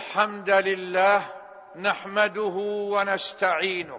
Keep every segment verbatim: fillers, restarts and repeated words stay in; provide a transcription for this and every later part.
الحمد لله نحمده ونستعينه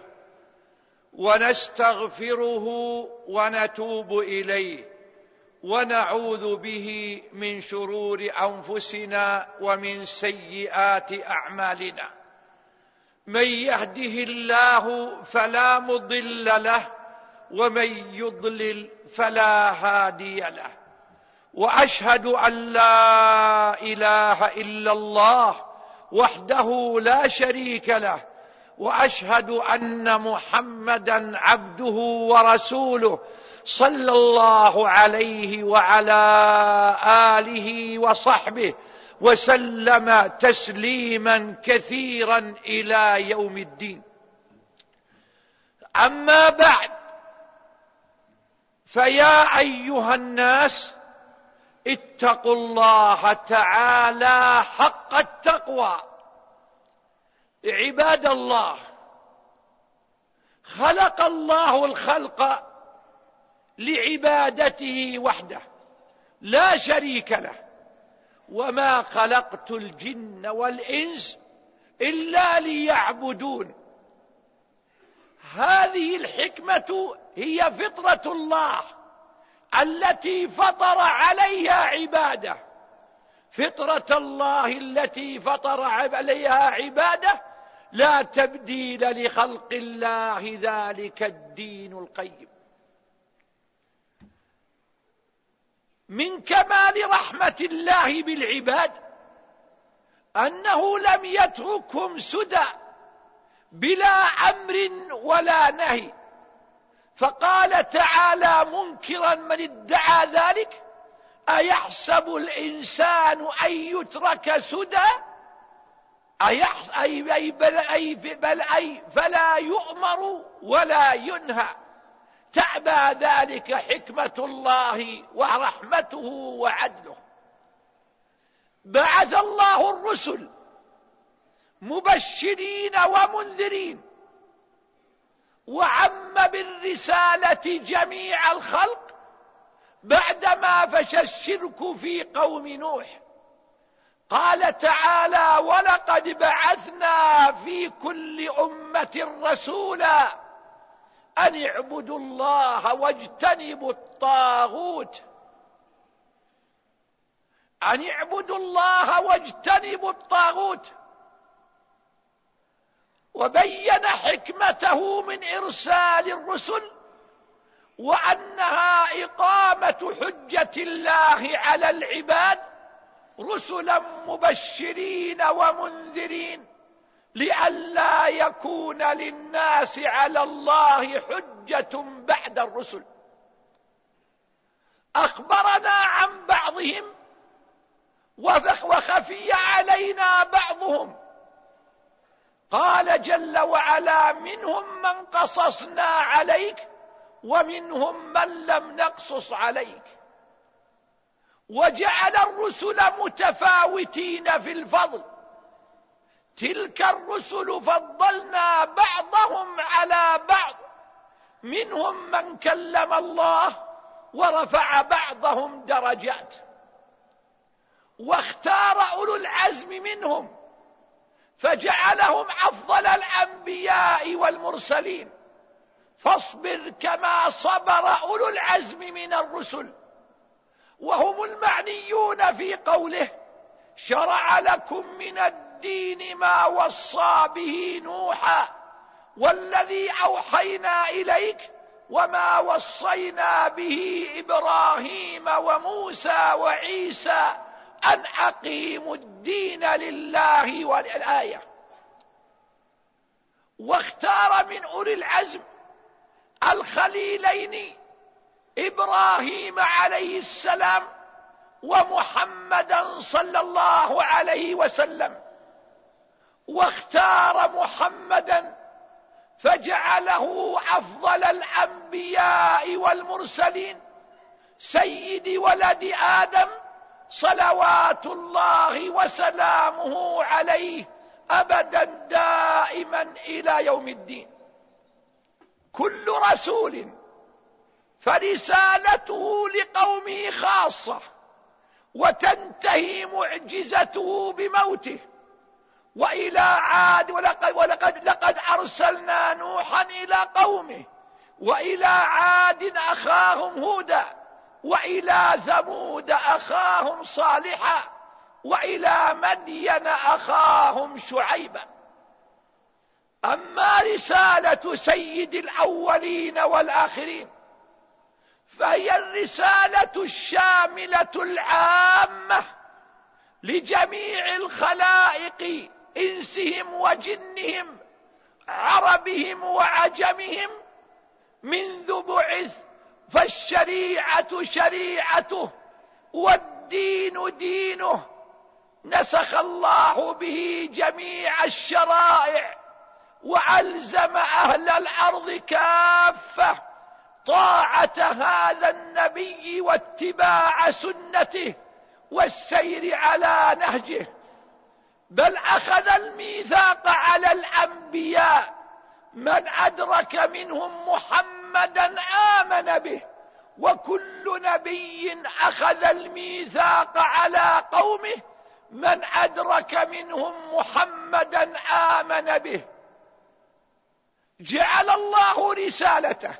ونستغفره ونتوب إليه ونعوذ به من شرور أنفسنا ومن سيئات أعمالنا. من يهده الله فلا مضل له ومن يضلل فلا هادي له، وأشهد أن لا إله إلا الله وحده لا شريك له، وأشهد أن محمدا عبده ورسوله صلى الله عليه وعلى آله وصحبه وسلم تسليما كثيرا إلى يوم الدين. أما بعد، فيا أيها الناس اتقوا الله تعالى حق التقوى. عباد الله، خلق الله الخلق لعبادته وحده لا شريك له، وما خلقت الجن والإنس إلا ليعبدون. هذه الحكمة هي فطرة الله التي فطر عليها عباده. فطرة الله التي فطر عليها عباده لا تبديل لخلق الله، ذلك الدين القيم. من كمال رحمة الله بالعباد أنه لم يتركهم سدى بلا أمر ولا نهي، فقال تعالى منكرا من ادعى ذلك: أيحسب الإنسان أن يترك سدى؟ أيحس أي أي بل أي بل أي فلا يؤمر ولا ينهى. تعبى ذلك حكمة الله ورحمته وعدله. بعث الله الرسل مبشرين ومنذرين، وعم بالرسالة جميع الخلق بعدما فشى الشرك في قوم نوح. قال تعالى: ولقد بعثنا في كل أمة رسولا أن اعبدوا الله واجتنبوا الطاغوت أن اعبدوا الله واجتنبوا الطاغوت وبين حكمته من إرسال الرسل، وأنها إقامة حجة الله على العباد، رسلا مبشرين ومنذرين لئلا يكون للناس على الله حجة بعد الرسل. أخبرنا عن بعضهم وخفي علينا بعضهم. قال جل وعلا: منهم من قصصنا عليك ومنهم من لم نقصص عليك. وجعل الرسل متفاوتين في الفضل. تلك الرسل فضلنا بعضهم على بعض، منهم من كلم الله ورفع بعضهم درجات. واختار أولو العزم منهم فجعلهم أفضل الأنبياء والمرسلين. فاصبر كما صبر أولو العزم من الرسل، وهم المعنيون في قوله: شرع لكم من الدين ما وصى به نوحا والذي أوحينا إليك وما وصينا به إبراهيم وموسى وعيسى أن أقيموا الدين لله. والآية. واختار من أولي العزم الخليلين إبراهيم عليه السلام ومحمدا صلى الله عليه وسلم. واختار محمدا فجعله أفضل الأنبياء والمرسلين، سيد ولد آدم صلوات الله وسلامه عليه أبدا دائما إلى يوم الدين. كل رسول فرسالته لقومه خاصة، وتنتهي معجزته بموته، وإلى عاد ولقد, ولقد لقد أرسلنا نوحا إلى قومه وإلى عاد أخاهم هودا وإلى ثمود أخاهم صالحا وإلى مدين أخاهم شعيبا. أما رسالة سيد الأولين والآخرين فهي الرسالة الشاملة العامة لجميع الخلائق، إنسهم وجنهم، عربهم وعجمهم، منذ بعث فالشريعة شريعته والدين دينه، نسخ الله به جميع الشرائع وألزم أهل الأرض كافة طاعة هذا النبي واتباع سنته والسير على نهجه. بل أخذ الميثاق على الأنبياء، من أدرك منهم محمدا آمن به، وكل نبي أخذ الميثاق على قومه، من أدرك منهم محمدا آمن به. جعل الله رسالته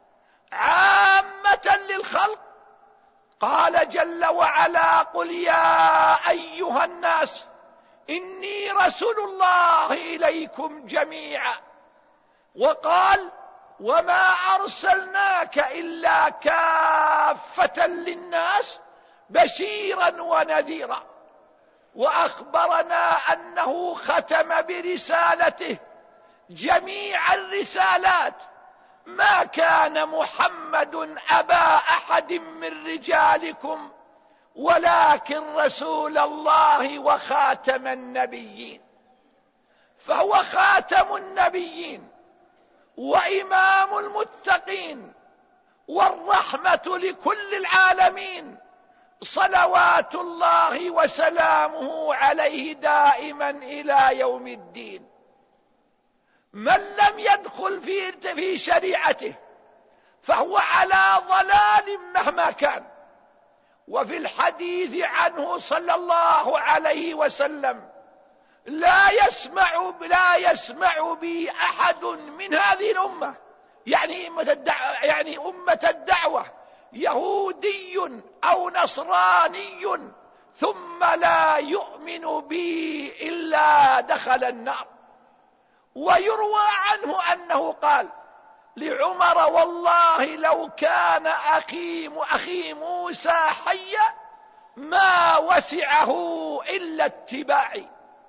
عامة للخلق، قال جل وعلا: قل يا أيها الناس إني رسول الله إليكم جميعا. وقال: وما أرسلناك إلا كافة للناس بشيرا ونذيرا. وأخبرنا أنه ختم برسالته جميع الرسالات: ما كان محمد أبا أحد من رجالكم ولكن رسول الله وخاتم النبيين. فهو خاتم النبيين وإمام المتقين والرحمة لكل العالمين، صلوات الله وسلامه عليه دائما إلى يوم الدين. من لم يدخل في في شريعته فهو على ضلال مهما كان. وفي الحديث عنه صلى الله عليه وسلم: لا يسمع لا يسمع بي أحد من هذه الأمة، يعني أمة الدعوة, يعني أمة الدعوة، يهودي أو نصراني ثم لا يؤمن بي إلا دخل النار. ويروى عنه أنه قال لعمر: والله لو كان أخي أخي موسى حيا ما وسعه إلا اتباعي.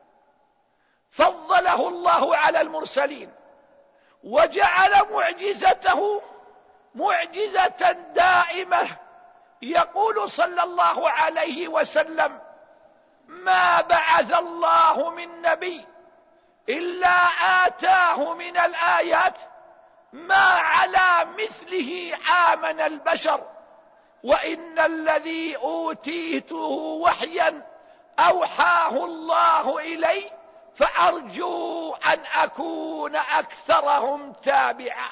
فضله الله على المرسلين وجعل معجزته معجزة دائمة. يقول صلى الله عليه وسلم: ما بعث الله من نبي إلا آتاه من الآيات ما على مثله آمن البشر، وإن الذي أوتيته وحيا أوحاه الله إلي، فأرجو أن أكون أكثرهم تابعا.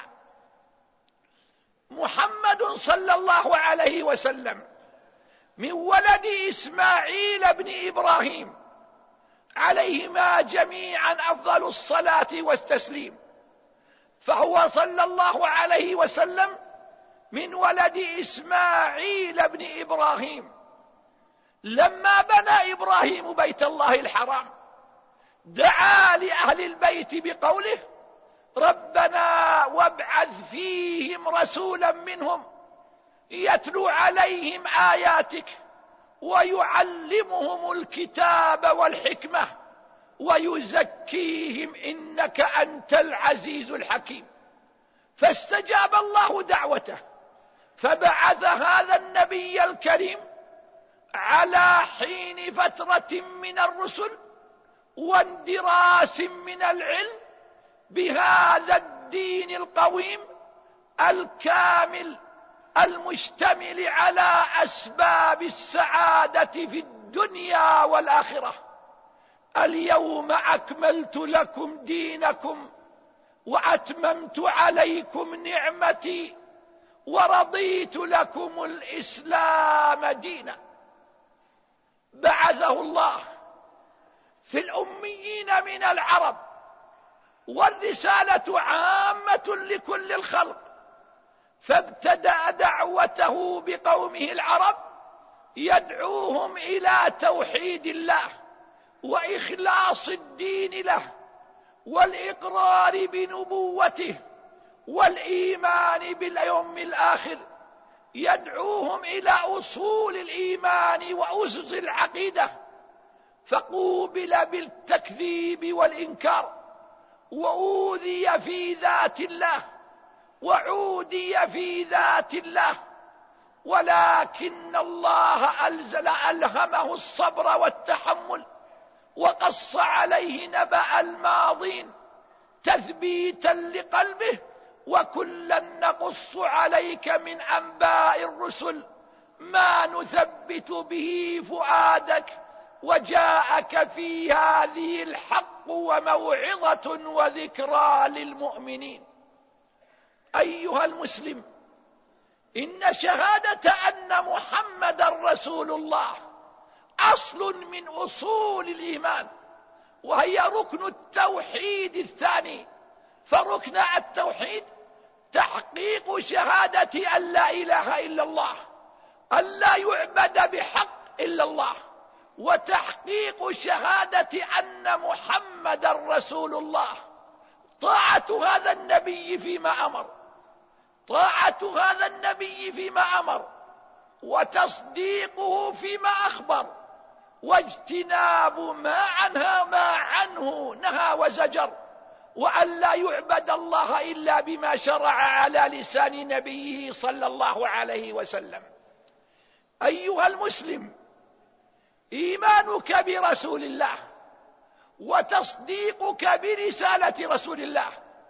محمد صلى الله عليه وسلم من ولد إسماعيل بن إبراهيم عليهما جميعا أفضل الصلاة والتسليم. فهو صلى الله عليه وسلم من ولد إسماعيل بن إبراهيم. لما بنى إبراهيم بيت الله الحرام دعا لأهل البيت بقوله: ربنا وابعث فيهم رسولا منهم يتلو عليهم آياتك ويعلمهم الكتاب والحكمة ويزكيهم إنك أنت العزيز الحكيم. فاستجاب الله دعوته، فبعث هذا النبي الكريم على حين فترة من الرسل واندراس من العلم بهذا الدين القويم الكامل المشتمل على أسباب السعادة في الدنيا والآخرة. اليوم أكملت لكم دينكم وأتممت عليكم نعمتي ورضيت لكم الإسلام دينا. بعثه الله في الأميين من العرب، والرسالة عامة لكل الخلق، فابتدأ دعوته بقومه العرب يدعوهم إلى توحيد الله وإخلاص الدين له والإقرار بنبوته والإيمان باليوم الآخر، يدعوهم إلى أصول الإيمان وأسس العقيدة، فقوبل بالتكذيب والإنكار، وأوذي في ذات الله وعودي في ذات الله، ولكن الله ألزل ألهمه الصبر والتحمل، وقص عليه نبأ الماضين تثبيتا لقلبه، وكلا نقص عليك من أنباء الرسل ما نثبت به فؤادك، وجاءك في هذه الحق وموعظة وذكرى للمؤمنين. أيها المسلم، إن شهادة أن محمدا رسول الله أصل من أصول الإيمان، وهي ركن التوحيد الثاني. فركن التوحيد تحقيق شهادة أن لا إله إلا الله، أن لا يعبد بحق إلا الله، وتحقيق شهادة أن محمدا رسول الله، طاعة هذا النبي فيما أمر طاعة هذا النبي فيما أمر وتصديقه فيما أخبر، واجتناب ما عنها ما عنه نهى وزجر، وأن لا يعبد الله إلا بما شرع على لسان نبيه صلى الله عليه وسلم. أيها المسلم، إيمانك برسول الله وتصديقك برسالة رسول الله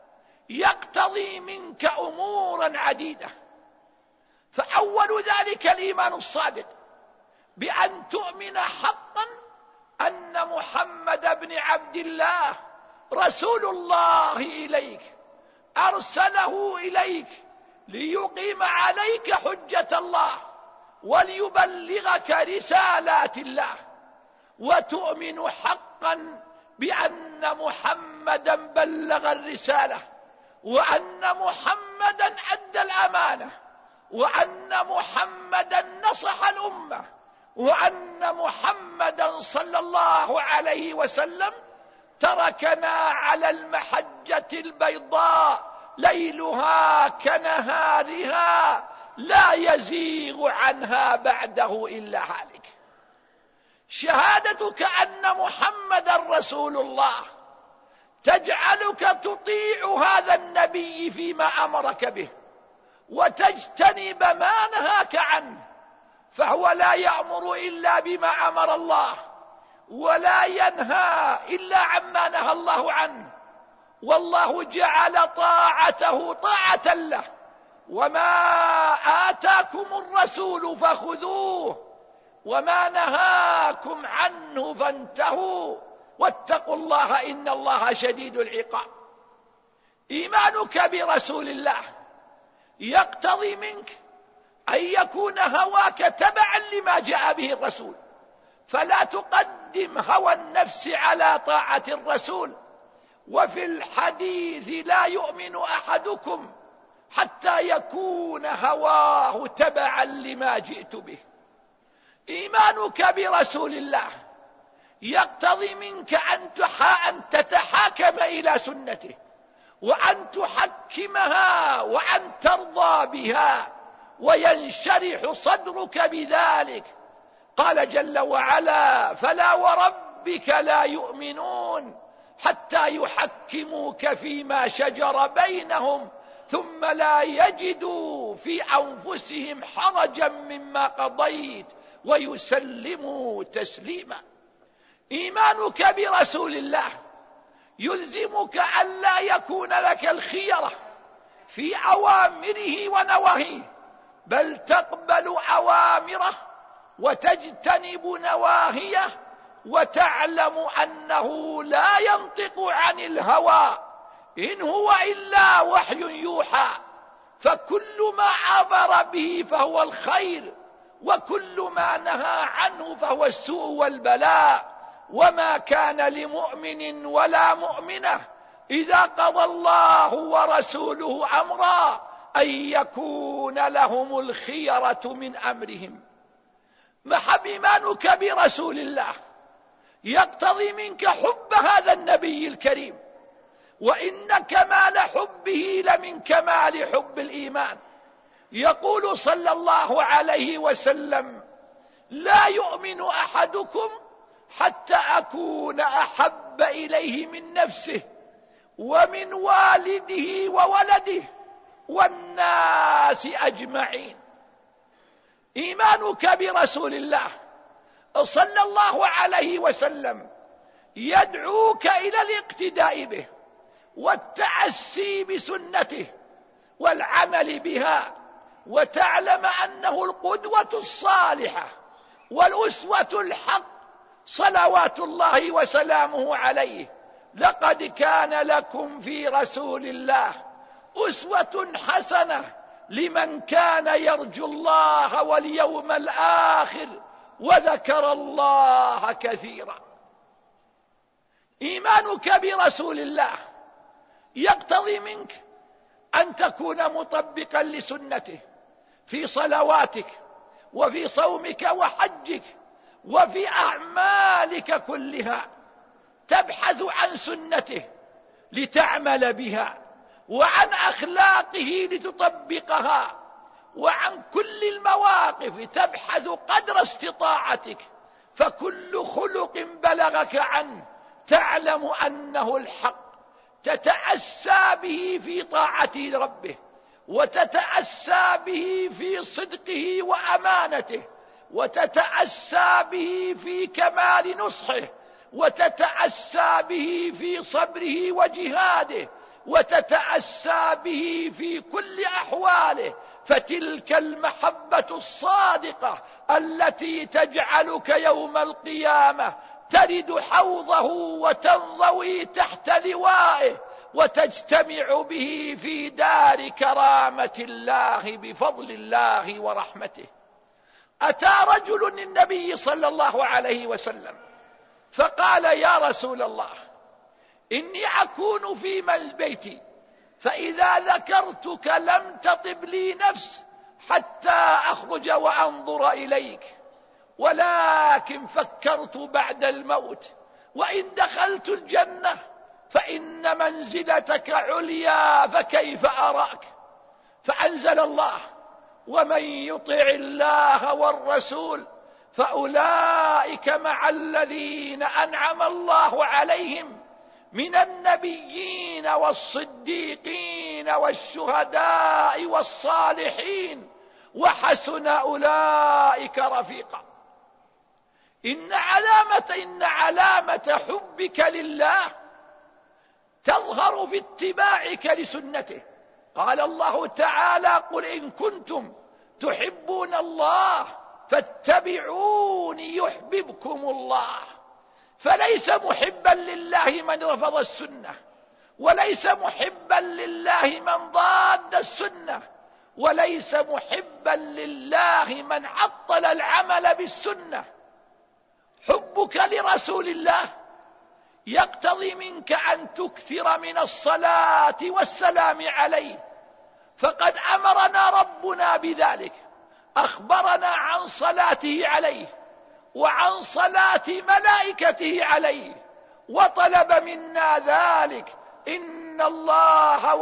يقتضي منك أمورا عديدة، فأول ذلك الإيمان الصادق بأن تؤمن حقا أن محمد بن عبد الله رسول الله إليك، أرسله إليك ليقيم عليك حجة الله وليبلغك رسالات الله، وتؤمن حقا بأن محمدا بلغ الرسالة، وأن محمدا أدى الأمانة، وأن محمدا نصح الأمة، وأن محمدا صلى الله عليه وسلم تركنا على المحجة البيضاء ليلها كنهارها لا يزيغ عنها بعده إلا هالك. شهادتك أن محمدا رسول الله تجعلك تطيع هذا النبي فيما أمرك به، وتجتنب ما نهاك عنه، فهو لا يأمر إلا بما أمر الله، ولا ينهى إلا عما نهى الله عنه، والله جعل طاعته طاعة له، وما آتاكم الرسول فخذوه وما نهاكم عنه فانتهوا واتقوا الله إن الله شديد العقاب. إيمانك برسول الله يقتضي منك أن يكون هواك تبعا لما جاء به الرسول، فلا تقدم هوى النفس على طاعة الرسول. وفي الحديث لا يؤمن أحدكم حتى يكون هواه تبعا لما جئت به. إيمانك برسول الله يقتضي منك أن تتحاكم إلى سنته، وأن تحكمها، وأن ترضى بها، وينشرح صدرك بذلك. قال جل وعلا: فلا وربك لا يؤمنون حتى يحكموك فيما شجر بينهم ثم لا يجدوا في أنفسهم حرجا مما قضيت ويسلموا تسليما. إيمانك برسول الله يلزمك أن لا يكون لك الخيرة في أوامره ونواهيه، بل تقبل أوامره وتجتنب نواهيه، وتعلم أنه لا ينطق عن الهوى إن هو إلا وحي يوحى، فكل ما أمر به فهو الخير، وكل ما نهى عنه فهو السوء والبلاء، وما كان لمؤمن ولا مؤمنة إذا قضى الله ورسوله أمرا أن يكون لهم الخيرة من أمرهم. محب إيمانك برسول الله يقتضي منك حب هذا النبي الكريم، وإن كمال حبه لمن كمال حب الإيمان. يقول صلى الله عليه وسلم: لا يؤمن أحدكم حتى أكون أحب إليه من نفسه ومن والده وولده والناس أجمعين. إيمانك برسول الله صلى الله عليه وسلم يدعوك إلى الاقتداء به والتعسي بسنته والعمل بها، وتعلم أنه القدوة الصالحة والأسوة الحق صلوات الله وسلامه عليه. لقد كان لكم في رسول الله أسوة حسنة لمن كان يرجو الله واليوم الآخر وذكر الله كثيرا. إيمانك برسول الله يقتضي منك أن تكون مطبقا لسنته في صلواتك وفي صومك وحجك وفي أعمالك كلها. تبحث عن سنته لتعمل بها، وعن أخلاقه لتطبقها، وعن كل المواقف تبحث قدر استطاعتك، فكل خلق بلغك عنه تعلم أنه الحق، تتأسى به في طاعة ربه، وتتأسى به في صدقه وأمانته، وتتأسى به في كمال نصحه، وتتأسى به في صبره وجهاده، وتتأسى به في كل أحواله. فتلك المحبة الصادقة التي تجعلك يوم القيامة ترد حوضه وتنضوي تحت لوائه وتجتمع به في دار كرامة الله بفضل الله ورحمته. أتى رجل النبي صلى الله عليه وسلم فقال: يا رسول الله، إني أكون في بيتي فإذا ذكرتك لم تطب لي نفس حتى أخرج وأنظر إليك، ولكن فكرت بعد الموت وإن دخلت الجنة فإن منزلتك عليا فكيف أراك؟ فأنزل الله: ومن يطع الله والرسول فأولئك مع الذين أنعم الله عليهم من النبيين والصديقين والشهداء والصالحين وحسن أولئك رفيقا. إن علامة إن علامة حبك لله تظهر في اتباعك لسنته. قال الله تعالى: قل إن كنتم تحبون الله فاتبعوني يحببكم الله. فليس محبا لله من رفض السنة، وليس محبا لله من ضاد السنة، وليس محبا لله من عطل العمل بالسنة. حبك لرسول الله يقتضي منك أن تكثر من الصلاة والسلام عليه، فقد أمرنا ربنا بذلك. أخبرنا عن صلاته عليه وعن صلاة ملائكته عليه، وطلب منا ذلك: إن الله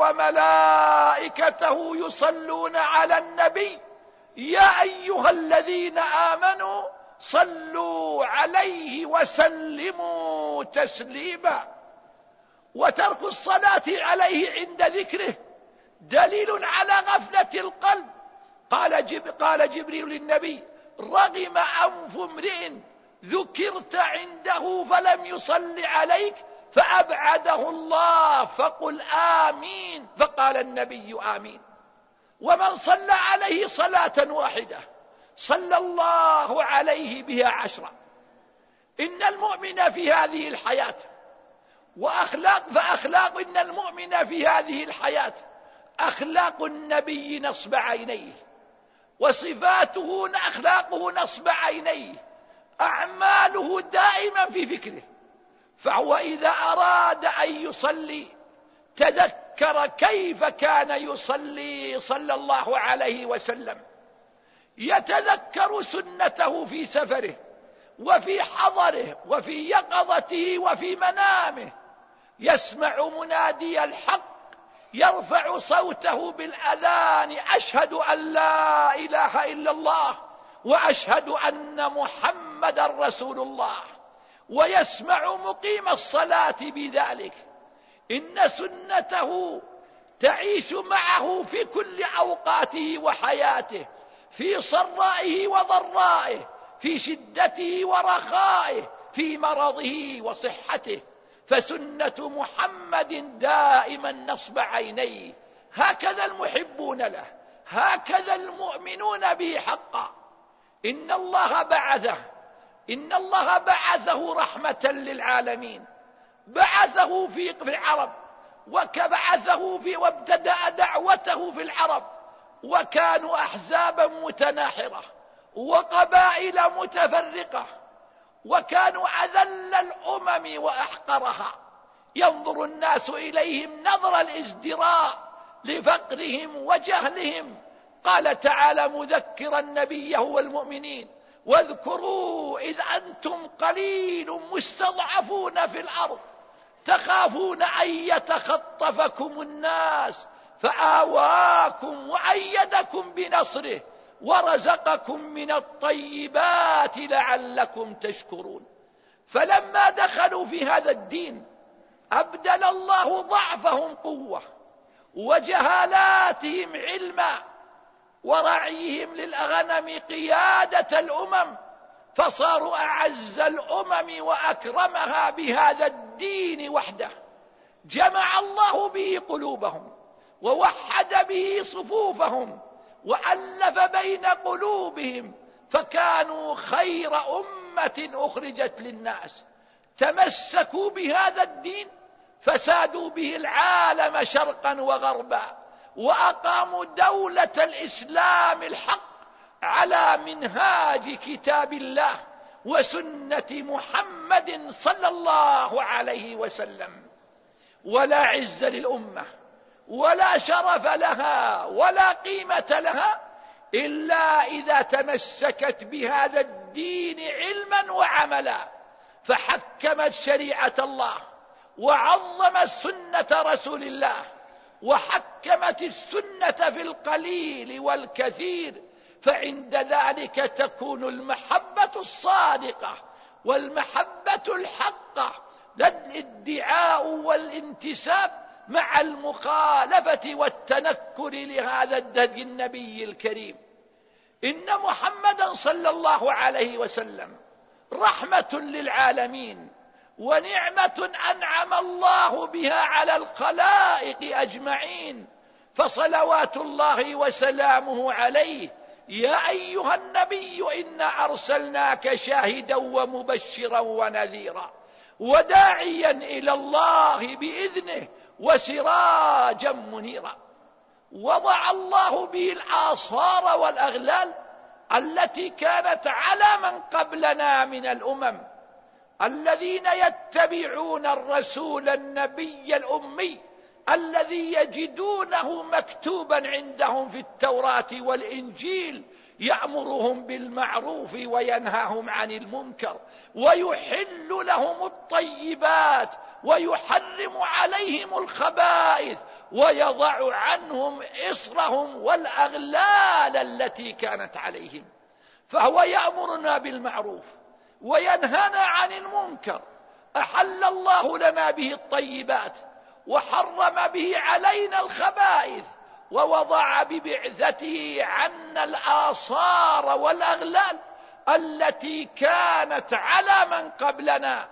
وملائكته يصلون على النبي يا أيها الذين آمنوا صلوا عليه وسلموا تسليما. وترك الصلاة عليه عند ذكره دليل على غفلة القلب. قال, جب قال جبريل للنبي: رغم أنف امرئ ذكرت عنده فلم يصل عليك فأبعده الله فقل آمين. فقال النبي: آمين. ومن صلى عليه صلاة واحدة صلى الله عليه بها عشرة. إن المؤمن في هذه الحياة وأخلاق فأخلاق إن المؤمن في هذه الحياة أخلاق النبي نصب عينيه، وصفاته أخلاقه نصب عينيه. أعماله دائما في فكره، فهو إذا أراد أن يصلي تذكر كيف كان يصلي صلى الله عليه وسلم، يتذكر سنته في سفره وفي حضره وفي يقظته وفي منامه، يسمع منادي الحق يرفع صوته بالأذان: أشهد أن لا إله إلا الله وأشهد أن محمدا رسول الله، ويسمع مقيم الصلاة بذلك. إن سنته تعيش معه في كل أوقاته وحياته، في صرائه وضرائه، في شدته ورخائه، في مرضه وصحته، فسنة محمد دائما نصب عينيه. هكذا المحبون له، هكذا المؤمنون به حقا. إن الله بعثه إن الله بعثه رحمة للعالمين، بعثه في العرب، وكبعثه في وابتدأ دعوته في العرب، وكانوا أحزابا متناحرة وقبائل متفرقة، وكانوا أذل الأمم وأحقرها، ينظر الناس إليهم نظر الازدراء لفقرهم وجهلهم. قال تعالى مذكرا نبيه والمؤمنين: واذكروا إذ أنتم قليل مستضعفون في الأرض تخافون أن يتخطفكم الناس فآواكم وأيدكم بنصره ورزقكم من الطيبات لعلكم تشكرون. فلما دخلوا في هذا الدين أبدل الله ضعفهم قوة وجهالاتهم علما ورعيهم للغنم قيادة الأمم، فصاروا أعز الأمم وأكرمها بهذا الدين وحده. جمع الله به قلوبهم ووحد به صفوفهم وألف بين قلوبهم، فكانوا خير أمة أخرجت للناس. تمسكوا بهذا الدين فسادوا به العالم شرقا وغربا، وأقاموا دولة الإسلام الحق على منهاج كتاب الله وسنة محمد صلى الله عليه وسلم. ولا عز للأمة ولا شرف لها ولا قيمة لها إلا إذا تمسكت بهذا الدين علما وعملا، فحكمت شريعة الله وعظمت سنة رسول الله وحكمت السنة في القليل والكثير، فعند ذلك تكون المحبة الصادقة والمحبة الحقة، لا الادعاء والانتساب مع المخالفة والتنكر لهذا الهدي النبي الكريم. إن محمدا صلى الله عليه وسلم رحمة للعالمين ونعمة أنعم الله بها على الخلائق أجمعين، فصلوات الله وسلامه عليه: يا أيها النبي إنا أرسلناك شاهدا ومبشرا ونذيرا وداعيا إلى الله بإذنه وسراجا منيرا. وضع الله به الآصار والأغلال التي كانت على من قبلنا من الأمم، الذين يتبعون الرسول النبي الأمي الذي يجدونه مكتوبا عندهم في التوراة والإنجيل، يأمرهم بالمعروف وينهاهم عن المنكر ويحل لهم الطيبات ويحرم عليهم الخبائث ويضع عنهم إصرهم والأغلال التي كانت عليهم. فهو يأمرنا بالمعروف وينهانا عن المنكر. أحل الله لنا به الطيبات وحرم به علينا الخبائث، ووضع ببعثته عنا الآصار والأغلال التي كانت على من قبلنا،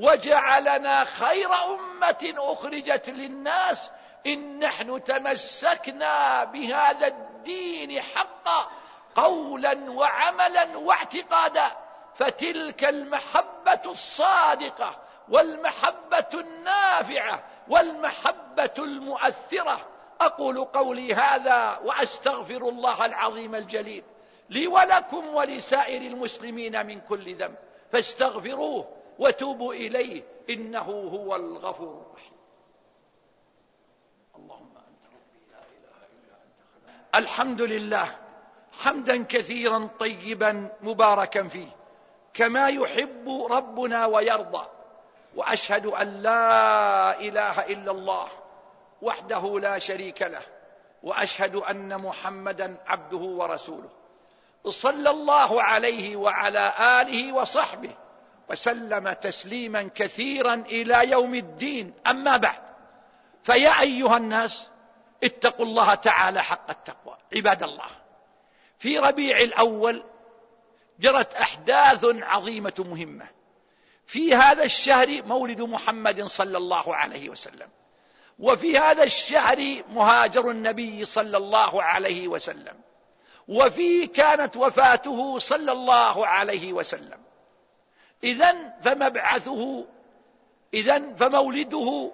وجعلنا خير أمة أخرجت للناس إن نحن تمسكنا بهذا الدين حقا قولا وعملا واعتقادا. فتلك المحبة الصادقة والمحبة النافعة والمحبة المؤثرة. أقول قولي هذا وأستغفر الله العظيم الجليل لي ولكم ولسائر المسلمين من كل ذنب، فاستغفروه وتوبوا إليه إنه هو الغفور الرحيم. اللهم أنت ربي لا إله إلا أنت خلقتني. الحمد لله حمدا كثيرا طيبا مباركا فيه كما يحب ربنا ويرضى، وأشهد أن لا إله إلا الله وحده لا شريك له، وأشهد أن محمدا عبده ورسوله، صلى الله عليه وعلى آله وصحبه وسلم تسليما كثيرا إلى يوم الدين. أما بعد، فيا أيها الناس اتقوا الله تعالى حق التقوى. عباد الله، في ربيع الأول جرت أحداث عظيمة مهمة. في هذا الشهر مولد محمد صلى الله عليه وسلم، وفي هذا الشهر مهاجر النبي صلى الله عليه وسلم، وفيه كانت وفاته صلى الله عليه وسلم. إذن فمبعثه إذن فمولده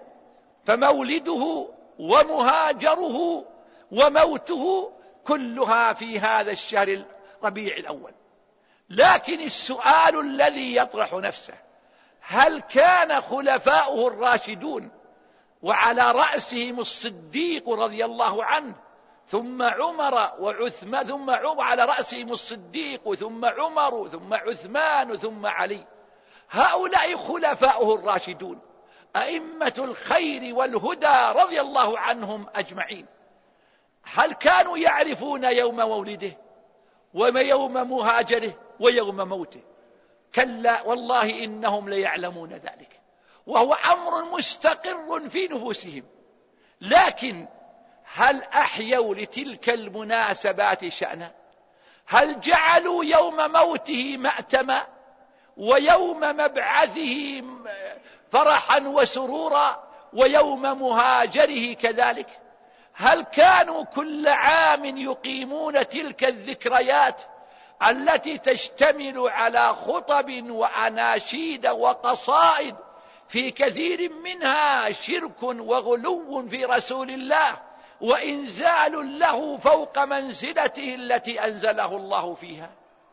فمولده ومهاجره وموته كلها في هذا الشهر ربيع الأول. لكن السؤال الذي يطرح نفسه: هل كان خلفاؤه الراشدون وعلى رأسهم الصديق رضي الله عنه ثم عمر وعثمان، ثم عمر على رأسهم الصديق ثم عمر ثم عثمان ثم علي، هؤلاء خلفاؤه الراشدون أئمة الخير والهدى رضي الله عنهم أجمعين، هل كانوا يعرفون يوم مولده ويوم مهاجره ويوم موته؟ كلا والله إنهم ليعلمون ذلك، وهو أمر مستقر في نفوسهم. لكن هل أحيوا لتلك المناسبات شأنا؟ هل جعلوا يوم موته مأتما ويوم مبعثه فرحا وسرورا ويوم مهاجره كذلك؟ هل كانوا كل عام يقيمون تلك الذكريات التي تشتمل على خطب وأناشيد وقصائد في كثير منها شرك وغلو في رسول الله وإنزال له فوق منزلته التي أنزله الله فيها؟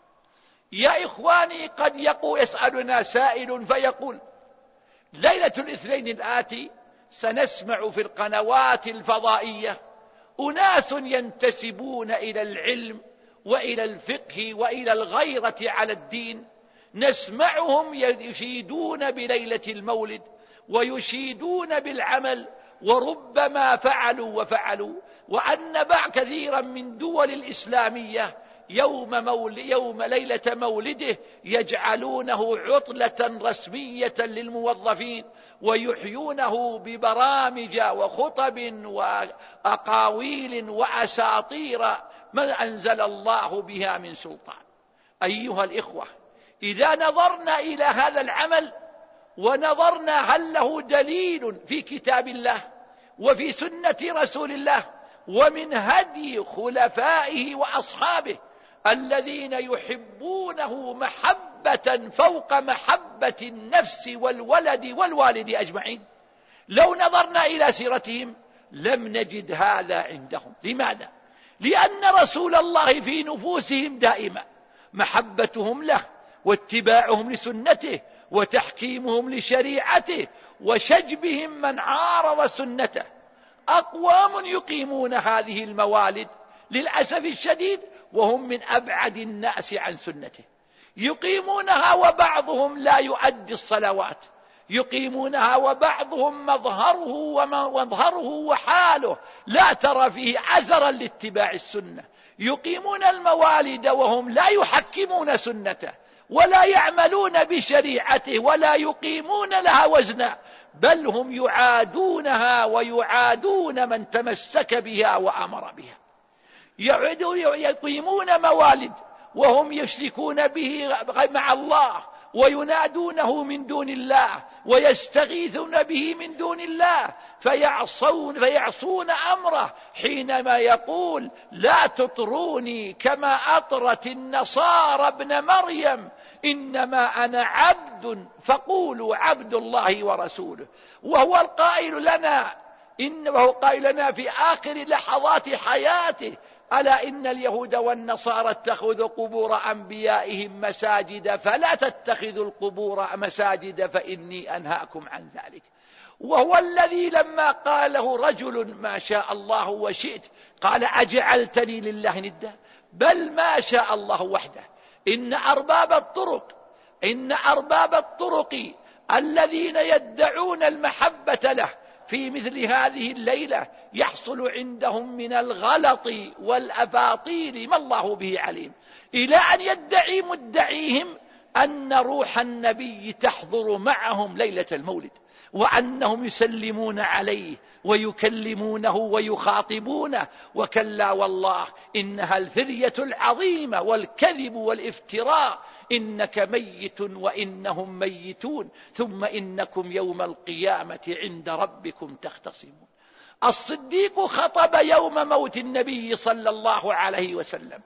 يا إخواني، قد يقول يسألنا سائل فيقول: ليلة الاثنين الآتي سنسمع في القنوات الفضائية أناس ينتسبون إلى العلم وإلى الفقه وإلى الغيرة على الدين، نسمعهم يشيدون بليلة المولد ويشيدون بالعمل، وربما فعلوا وفعلوا، وأن بعض كثيرا من دول الإسلامية يوم, مول يوم ليلة مولده يجعلونه عطلة رسمية للموظفين، ويحيونه ببرامج وخطب وأقاويل وأساطير ما أنزل الله بها من سلطان. أيها الإخوة، إذا نظرنا إلى هذا العمل ونظرنا هل له دليل في كتاب الله وفي سنة رسول الله ومن هدي خلفائه وأصحابه الذين يحبونه محبة فوق محبة النفس والولد والوالد أجمعين، لو نظرنا إلى سيرتهم لم نجد هذا عندهم. لماذا؟ لأن رسول الله في نفوسهم دائما محبتهم له واتباعهم لسنته وتحكيمهم لشريعته وشجبهم من عارض سنته. أقوام يقيمون هذه الموالد للأسف الشديد وهم من أبعد الناس عن سنته، يقيمونها وبعضهم لا يؤدي الصلوات، يقيمونها وبعضهم مظهره ومظهره وحاله لا ترى فيه أثرا لاتباع السنة، يقيمون الموالد وهم لا يحكمون سنته ولا يعملون بشريعته ولا يقيمون لها وزنا، بل هم يعادونها ويعادون من تمسك بها وأمر بها. يقيمون موالد وهم يشركون به مع الله وينادونه من دون الله ويستغيثون به من دون الله، فيعصون, فيعصون أمره حينما يقول: لا تطروني كما أطرت النصارى ابن مريم، إنما أنا عبد فقولوا عبد الله ورسوله. وهو القائل لنا إن وهو قائل لنا في آخر لحظات حياته: ألا إن اليهود والنصارى اتخذوا قبور أنبيائهم مساجد فلا تتخذوا القبور مساجد فإني أنهاكم عن ذلك. وهو الذي لما قال له رجل ما شاء الله وشئت قال أجعلتني لله ندا، بل ما شاء الله وحده. إن أرباب الطرق إن أرباب الطرق الذين يدعون المحبة له في مثل هذه الليلة يحصل عندهم من الغلط والأباطيل ما الله به عليم، إلى أن يدعي مدعيهم أن روح النبي تحضر معهم ليلة المولد، وأنهم يسلمون عليه ويكلمونه ويخاطبونه. وكلا والله إنها الفرية العظيمة والكذب والافتراء. إنك ميت وإنهم ميتون ثم إنكم يوم القيامة عند ربكم تختصمون. الصديق خطب يوم موت النبي صلى الله عليه وسلم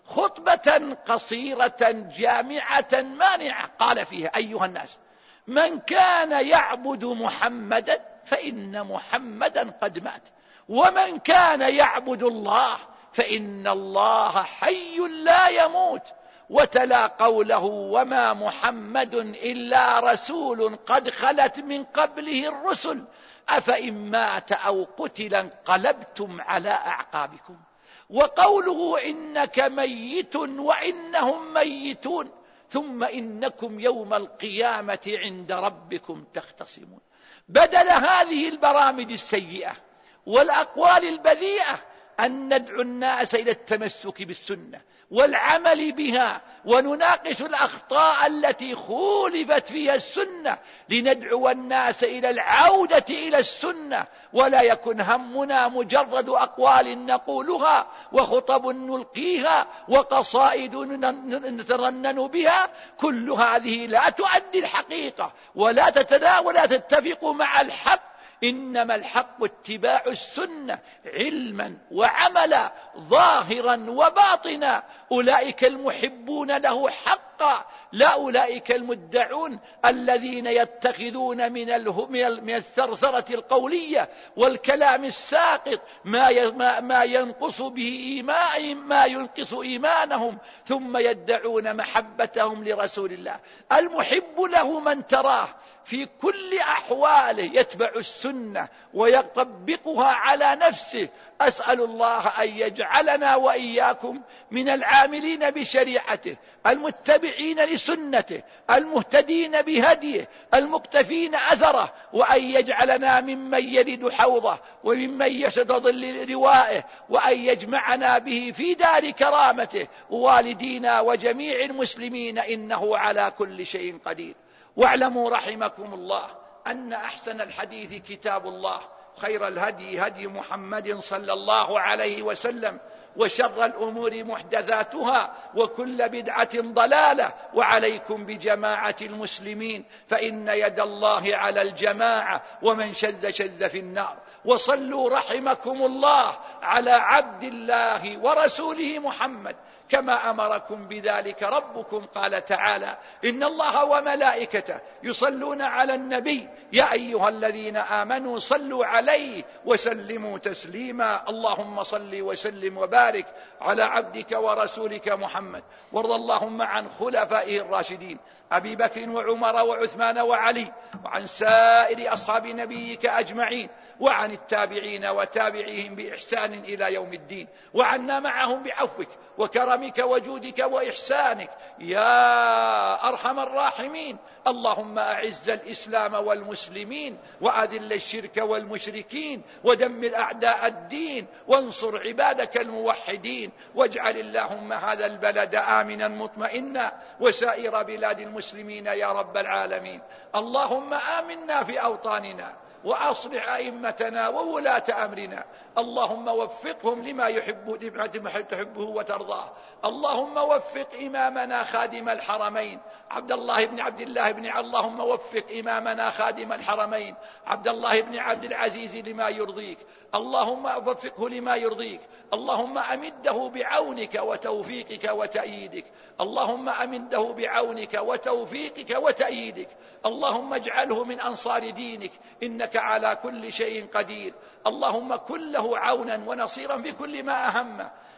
خطبة قصيرة جامعة مانعة، قال فيها: أيها الناس، من كان يعبد محمدا فإن محمدا قد مات، ومن كان يعبد الله فإن الله حي لا يموت. وتلا قوله: وما محمد إلا رسول قد خلت من قبله الرسل أفإن مات أو قتل انقلبتم على أعقابكم. وقوله: إنك ميت وإنهم ميتون ثم إنكم يوم القيامة عند ربكم تختصمون. بدل هذه البرامج السيئة والأقوال البذيئة أن ندعو الناس إلى التمسك بالسنة والعمل بها، ونناقش الأخطاء التي خولفت فيها السنة لندعو الناس إلى العودة إلى السنة، ولا يكن همنا مجرد أقوال نقولها وخطب نلقيها وقصائد نترنن بها. كل هذه لا تؤدي الحقيقة ولا تتناول ولا تتفق مع الحق. إنما الحق اتباع السنة علما وعملا ظاهرا وباطنا. أولئك المحبون له حقا، لا أولئك المدعون الذين يتخذون من من الثرثرة القولية والكلام الساقط ما ما ينقص به إيمان ما ينقص إيمانهم، ثم يدعون محبتهم لرسول الله. المحب له من تراه في كل أحواله يتبع السنة ويطبقها على نفسه. أسأل الله أن يجعلنا وإياكم من العاملين بشريعته المتبعين لسنته المهتدين بهديه المقتفين أثره، وأن يجعلنا ممن يرد حوضه وممن يشهد ظل روائه، وأن يجمعنا به في دار كرامته والدينا وجميع المسلمين إنه على كل شيء قدير. واعلموا رحمكم الله أن أحسن الحديث كتاب الله، خير الهدي هدي محمد صلى الله عليه وسلم، وشر الأمور محدثاتها وكل بدعة ضلالة. وعليكم بجماعة المسلمين فإن يد الله على الجماعة، ومن شذ شذ في النار. وصلوا رحمكم الله على عبد الله ورسوله محمد كما أمركم بذلك ربكم. قال تعالى: إن الله وملائكته يصلون على النبي يا أيها الذين آمنوا صلوا عليه وسلموا تسليما. اللهم صل وسلم وبارك على عبدك ورسولك محمد. وارض اللهم عن خلفائه الراشدين أبي بكر وعمر وعثمان وعلي، وعن سائر أصحاب نبيك أجمعين، وعن التابعين وتابعيهم بإحسان إلى يوم الدين، وعنا معهم بعفوك وكرمك وجودك وإحسانك يا أرحم الراحمين. اللهم أعز الإسلام والمسلمين، وأذل الشرك والمشركين، ودمر أعداء الدين، وانصر عبادك الموحدين. واجعل اللهم هذا البلد آمنا مطمئنا، وسائر بلاد المسلمين يا رب العالمين. اللهم آمنا في أوطاننا، وأصلح أئمتنا وولاة أمرنا. اللهم وفقهم لما يحب لما تحبه وترضاه. اللهم وفق إمامنا خادم الحرمين عبد الله بن عبد الله بن اللهم وفق إمامنا خادم الحرمين عبد الله بن عبد العزيز لما يرضيك. اللهم وفقه لما يرضيك. اللهم أمده بعونك وتوفيقك وتأييدك. اللهم أمده بعونك وتوفيقك وتأييدك. اللهم اجعله من أنصار دينك إنك على كل شيء قدير. اللهم كن له عونا ونصيرا في كل ما أهمه.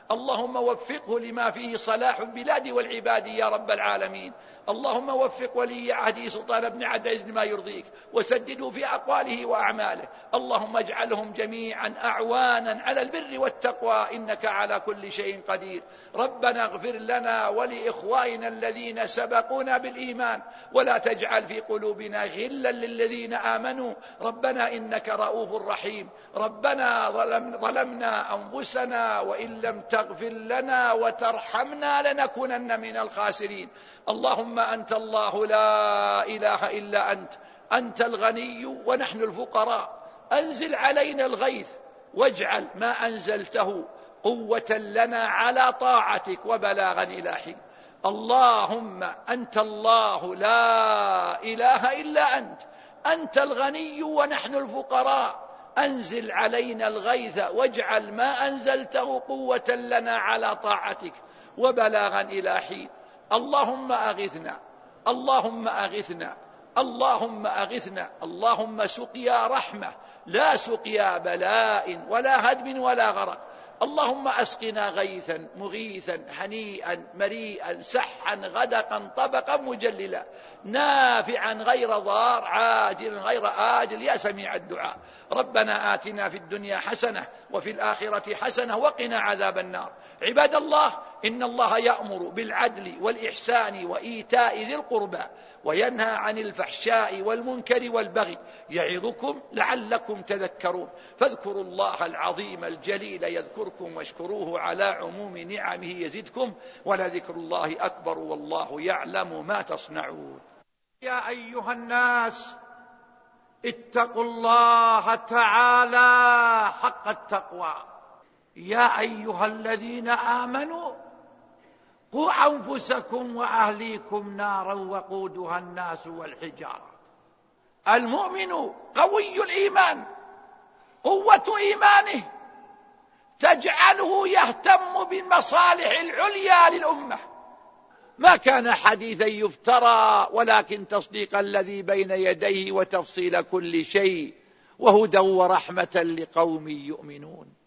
اللهم وفقه لما فيه صلاح البلاد والعباد يا رب العالمين. اللهم وفق ولي عهده سلطان بن عبد العزيز لما يرضيك وسدده في أقواله وأعماله. اللهم اجعلهم جميعا أعوانا على البر والتقوى إنك على كل شيء قدير. ربنا اغفر لنا ولإخواننا الذين سبقونا بالإيمان ولا تجعل في قلوبنا غلا للذين آمنوا ربنا إنك رؤوف رحيم. ربنا ظلم ظلمنا أنفسنا وإن لم تغفر لنا وترحمنا لنكونن من الخاسرين. اللهم أنت الله لا إله إلا أنت، أنت الغني ونحن الفقراء، أنزل علينا الغيث واجعل ما أنزلته قوة لنا على طاعتك وبلاغا إلى حين. اللهم أنت الله لا إله إلا أنت، أنت الغني ونحن الفقراء، أنزل علينا الغيث واجعل ما أنزلته قوة لنا على طاعتك وبلاغا إلى حين. اللهم أغثنا، اللهم أغثنا، اللهم أغثنا. اللهم سقيا رحمة لا سقيا بلاء ولا هدم ولا غرق. اللهم أسقنا غيثا مغيثا هنيئا مريئا سحا غدقا طبقا مجللا نافعا غير ضار عاجلا غير آجل يا سميع الدعاء. ربنا آتنا في الدنيا حسنة وفي الآخرة حسنة وقنا عذاب النار. عباد الله، إن الله يأمر بالعدل والإحسان وإيتاء ذي القربى وينهى عن الفحشاء والمنكر والبغي يعظكم لعلكم تذكرون. فاذكروا الله العظيم الجليل يذكركم واشكروه على عموم نعمه يزدكم ولذكر الله أكبر والله يعلم ما تصنعون. يا أيها الناس اتقوا الله تعالى حق التقوى. يا أيها الذين آمنوا قوا أنفسكم وأهليكم نارا وقودها الناس والحجارة. المؤمن قوي الإيمان، قوة إيمانه تجعله يهتم بالمصالح العليا للأمة. ما كان حديثا يفترى ولكن تصديق الذي بين يديه وتفصيل كل شيء وهدى ورحمة لقوم يؤمنون.